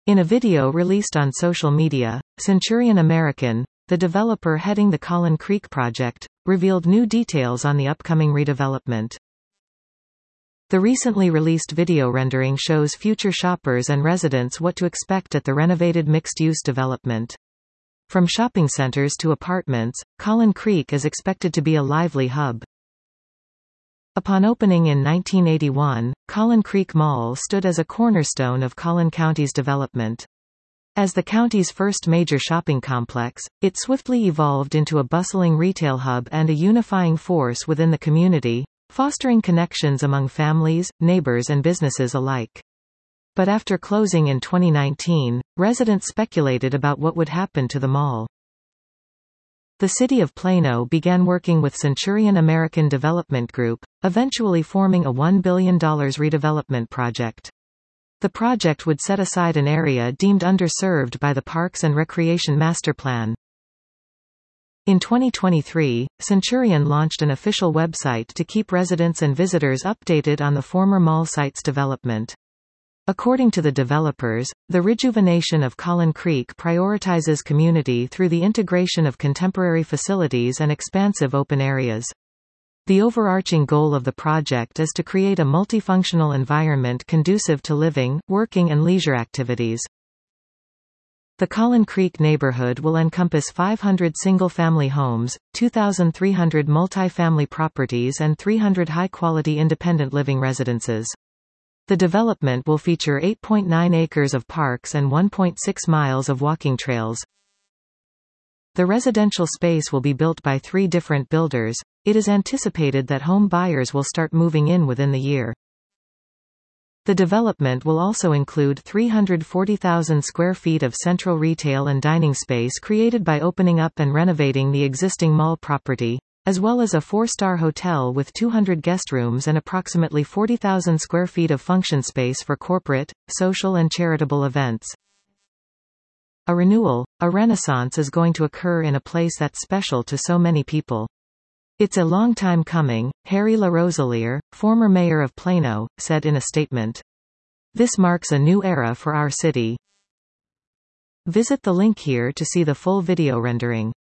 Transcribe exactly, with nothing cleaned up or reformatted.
In a video released on social media, Centurion American, the developer heading the Collin Creek project, revealed new details on the upcoming redevelopment. The recently released video rendering shows future shoppers and residents what to expect at the renovated mixed-use development. From shopping centers to apartments, Collin Creek is expected to be a lively hub. Upon opening in nineteen eighty-one, Collin Creek Mall stood as a cornerstone of Collin County's development. As the county's first major shopping complex, it swiftly evolved into a bustling retail hub and a unifying force within the community, fostering connections among families, neighbors and businesses alike. But after closing in twenty nineteen, residents speculated about what would happen to the mall. The city of Plano began working with Centurion American Development Group, eventually forming a one billion dollars redevelopment project. The project would set aside an area deemed underserved by the Parks and Recreation Master Plan. In twenty twenty-three, Centurion launched an official website to keep residents and visitors updated on the former mall site's development. According to the developers, the rejuvenation of Collin Creek prioritizes community through the integration of contemporary facilities and expansive open areas. The overarching goal of the project is to create a multifunctional environment conducive to living, working and leisure activities. The Collin Creek neighborhood will encompass five hundred single-family homes, two thousand three hundred multi-family properties and three hundred high-quality independent living residences. The development will feature eight point nine acres of parks and one point six miles of walking trails. The residential space will be built by three different builders. It is anticipated that home buyers will start moving in within the year. The development will also include three hundred forty thousand square feet of central retail and dining space created by opening up and renovating the existing mall property, as well as a four-star hotel with two hundred guest rooms and approximately forty thousand square feet of function space for corporate, social and charitable events. A renewal, a renaissance is going to occur in a place that's special to so many people. It's a long time coming, Harry LaRoseliere, former mayor of Plano, said in a statement. This marks a new era for our city. Visit the link here to see the full video rendering.